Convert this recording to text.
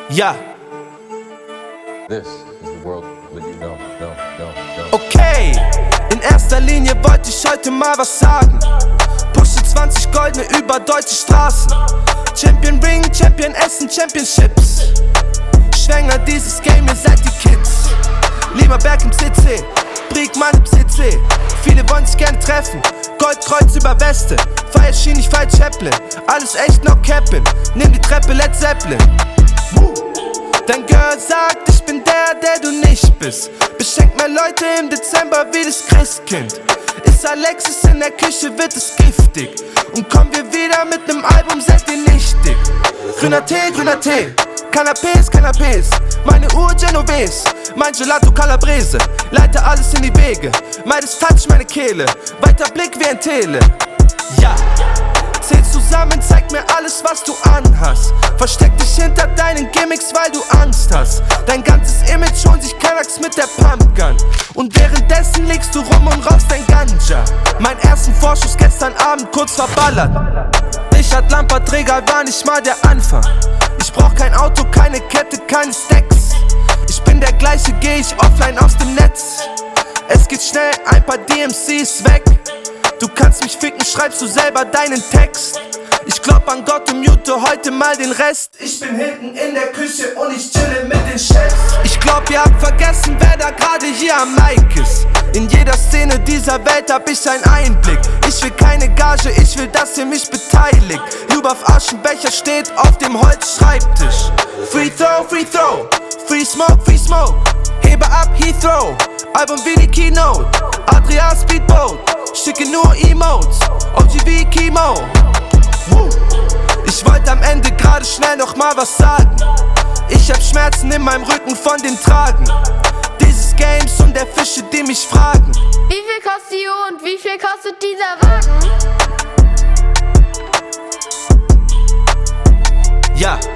Ja. This is the world that you know. Okay, in erster Linie wollte ich heute mal was sagen. Pushe 20 Goldene über deutsche Straßen. Champion Ring, Champion Essen, Championships. Schwänger dieses Game, ihr seid die Kids. Lieber Berg im CC, Briegmann im CC. Viele wollen sich gern treffen, Goldkreuz über Weste. Feier Schien, ich feier Chaplin, alles echt noch cappin'. Nimm die Treppe, Led Zeppelin. Dein Girl sagt, ich bin der du nicht bist. Beschenkt mehr Leute im Dezember wie das Christkind. Ist Alexis in der Küche, wird es giftig. Und kommen wir wieder mit nem Album, seid ihr nichtig. Grüner Tee, Canapés. Meine Uhr Genovese, mein Gelato Calabrese. Leite alles in die Wege, meides Touch meine Kehle. Weiter Blick wie ein Tele. Ja. Zähl zusammen, zeig mir alles, was du anhast. Versteck dich hinter deinen Gimmicks, weil du Angst hast. Dein ganzes Image holt sich Kanax mit der Pumpgun. Und währenddessen legst du rum und rauchst dein Ganja. Mein ersten Vorschuss gestern Abend kurz verballert. Richard Lampert Regal war nicht mal der Anfang. Ich brauch kein Auto, keine Kette, keine Stacks. Ich bin der gleiche, geh ich offline aus dem Netz. Es geht schnell, ein paar DMCs weg. Du kannst mich ficken, schreibst du selber deinen Text. Ich glaub an Gott und mute heute mal den Rest. Ich bin hinten in der Küche und ich chille mit den Chefs. Ich glaub, ihr habt vergessen, wer da gerade hier am Mic ist. In jeder Szene dieser Welt hab ich einen Einblick. Ich will keine Gage, ich will, dass ihr mich beteiligt. Lubaf Aschenbecher steht auf dem Holzschreibtisch. Free throw, free smoke. Hebe ab, Heathrow, Album wie die Keynote. Adria Speedboat, schicke nur Emotes, OGV Chemo. Ich wollte am Ende gerade schnell noch mal was sagen. Ich hab Schmerzen in meinem Rücken von den Tragen dieses Games und der Fische, die mich fragen. Wie viel kostet die Uhr und wie viel kostet dieser Wagen? Ja.